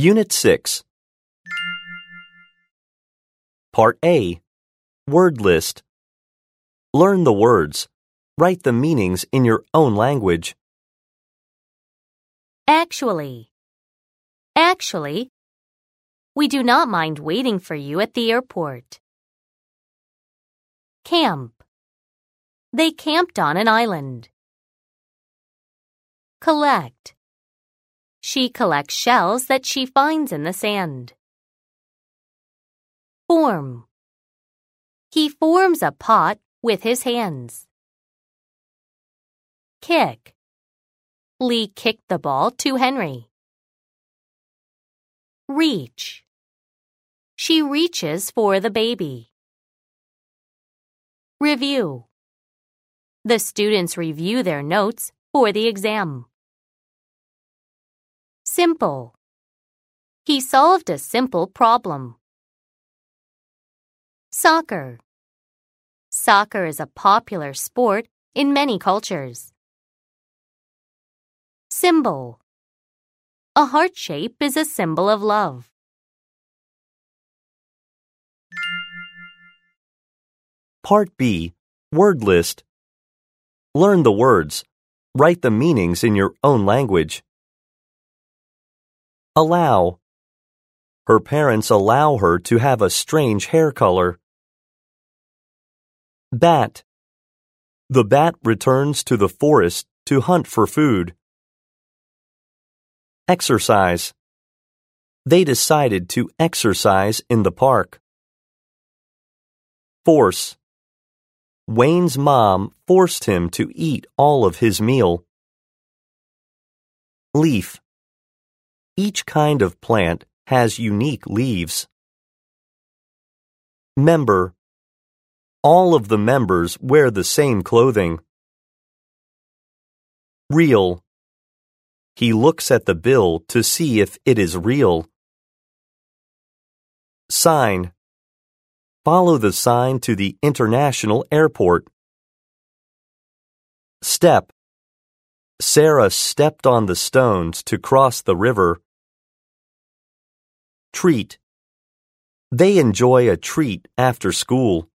Unit 6. Part A. Word list. Learn the words. Write the meanings in your own language. Actually. Actually, we do not mind waiting for you at the airport. Camp. They camped on an island. Collect. She collects shells that she finds in the sand. Form. He forms a pot with his hands. Kick. Lee kicked the ball to Henry. Reach. She reaches for the baby. Review. The students review their notes for the exam. Simple. He solved a simple problem. Soccer. Soccer is a popular sport in many cultures. Symbol. A heart shape is a symbol of love. Part B. Word list. Learn the words. Write the meanings in your own language. Allow. Her parents allow her to have a strange hair color. Bat. The bat returns to the forest to hunt for food. Exercise. They decided to exercise in the park. Force. Wayne's mom forced him to eat all of his meal. Leaf. Each kind of plant has unique leaves. Member. All of the members wear the same clothing. Real. He looks at the bill to see if it is real. Sign. Follow the sign to the international airport. Step. Sarah stepped on the stones to cross the river. Treat. They enjoy a treat after school.